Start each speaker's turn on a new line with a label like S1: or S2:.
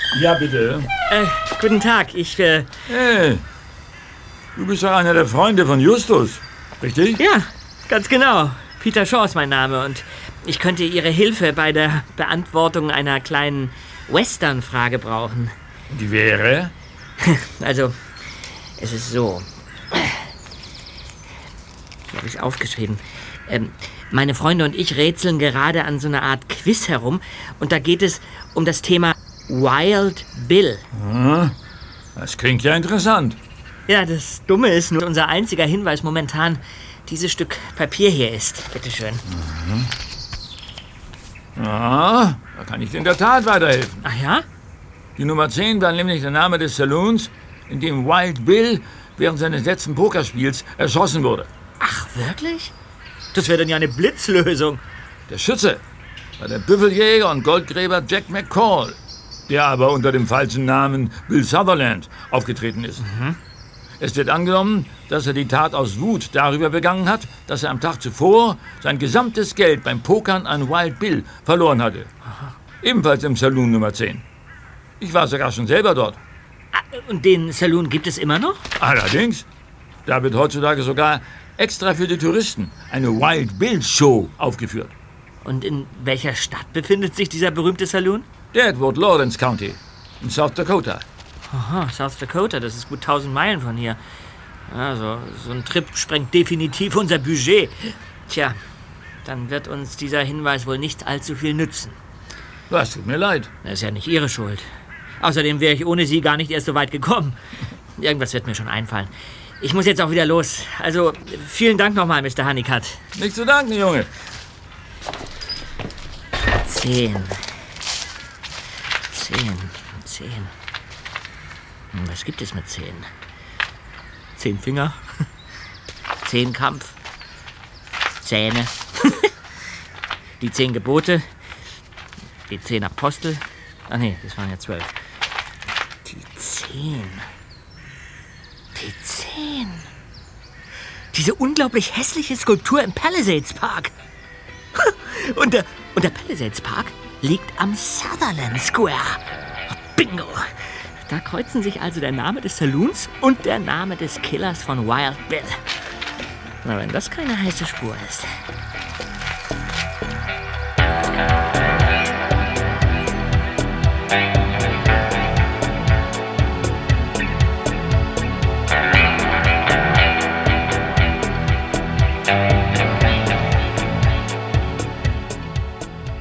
S1: Ja, bitte.
S2: Guten Tag,
S1: Hey, du bist doch einer der Freunde von Justus, richtig?
S2: Ja, ganz genau. Peter Shaw ist mein Name und ich könnte Ihre Hilfe bei der Beantwortung einer kleinen Western-Frage brauchen.
S1: Die wäre?
S2: Also, es ist so. Hier habe ich es aufgeschrieben. Meine Freunde und ich rätseln gerade an so einer Art Quiz herum und da geht es um das Thema Wild Bill.
S1: Das klingt ja interessant.
S2: Ja, das Dumme ist nur, unser einziger Hinweis momentan dieses Stück Papier hier ist. Bitteschön.
S1: Ja, da kann ich dir in der Tat weiterhelfen.
S2: Ach ja?
S1: Die Nummer 10 war nämlich der Name des Saloons, in dem Wild Bill während seines letzten Pokerspiels erschossen wurde.
S2: Ach, wirklich? Das wäre dann ja eine Blitzlösung.
S1: Der Schütze war der Büffeljäger und Goldgräber Jack McCall, der aber unter dem falschen Namen Bill Sutherland aufgetreten ist. Es wird angenommen, dass er die Tat aus Wut darüber begangen hat, dass er am Tag zuvor sein gesamtes Geld beim Pokern an Wild Bill verloren hatte. Ebenfalls im Saloon Nummer 10. Ich war sogar schon selber dort.
S2: Und den Saloon gibt es immer noch?
S1: Allerdings, da wird heutzutage sogar extra für die Touristen eine Wild Bill Show aufgeführt.
S2: Und in welcher Stadt befindet sich dieser berühmte Saloon?
S1: Deadwood, Lawrence County, in South Dakota.
S2: Aha, South Dakota, das ist gut 1000 Meilen von hier. Also, so ein Trip sprengt definitiv unser Budget. Tja, dann wird uns dieser Hinweis wohl nicht allzu viel nützen.
S1: Was, tut mir leid.
S2: Das ist ja nicht Ihre Schuld. Außerdem wäre ich ohne Sie gar nicht erst so weit gekommen. Irgendwas wird mir schon einfallen. Ich muss jetzt auch wieder los. Also, vielen Dank nochmal, Mr. Honeycutt.
S1: Nicht zu danken, Junge.
S2: 10. Was gibt es mit 10? 10 Finger? 10 Kampf? Zähne? Die 10 Gebote? Die 10 Apostel? Ach nee, das waren ja 12. Die 10. Diese unglaublich hässliche Skulptur im Palisades Park. Und der Palisades Park liegt am Sutherland Square. Bingo! Da kreuzen sich also der Name des Saloons und der Name des Killers von Wild Bill. Na, wenn das keine heiße Spur ist.